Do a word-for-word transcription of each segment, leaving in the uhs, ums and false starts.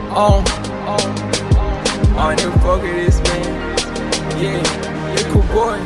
Um, um, I don't even fuck with this, man. Yeah, yeah, cool boy.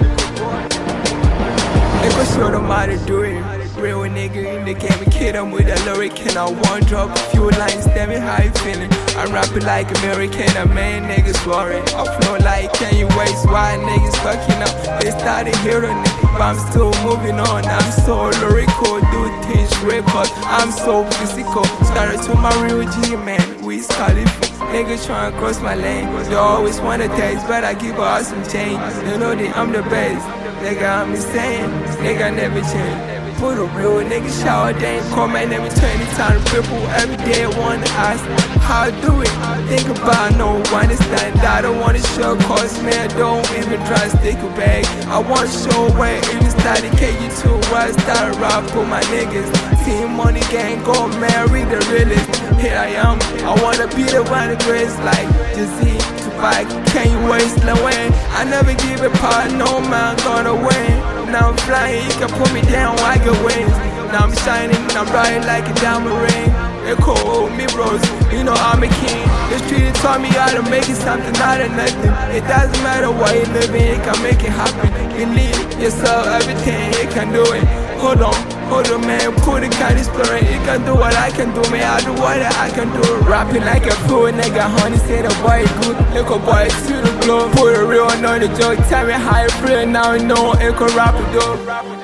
They gon' show them how to do it. Real nigga in the game, kid, I'm with a lyric. And I one drop a few lines, tell me how you feeling. I'm rapping like American, a man, niggas worried. I flow like Kanye West, why niggas fucking up? They started hearing it, but I'm still moving on. I'm so lyrical, do things record. I'm so physical, started to my real G, man. We started niggas tryna cross my lane. They always wanna taste, but I give her some change. They know that I'm the best, nigga, I'm insane. Nigga never change. Put a real nigga shower, they ain't call my name twenty times people every day. Wanna ask how I do it. Think about no one understand. I don't wanna show cause man, don't even try to stick a bag. I wanna show where it even started K U two where I started rap with my niggas. Team money gang, go marry the realest. Here I am, I wanna be the one that grace like Jay-Z, Tupac, Kanye West, Lil Wayne. I never give a part, no man gonna win. Now I'm flying, you can put me down, I get wings. Now I'm shining, I'm bright like a diamond ring. They call me bros, you know I'm a king. The street taught me how to make it something out of nothing. It doesn't matter where you live in, you can make it happen. Believe yourself, everything, you can do it. Hold on, hold on man, put it kind of spirit. You can do what I can do, man, I do what I can do. Rapping like a fool, nigga, honey, say the boy good. Little boy, see the glow, put a real on the joke. Tell me how you feel, now you know, it can rap it up.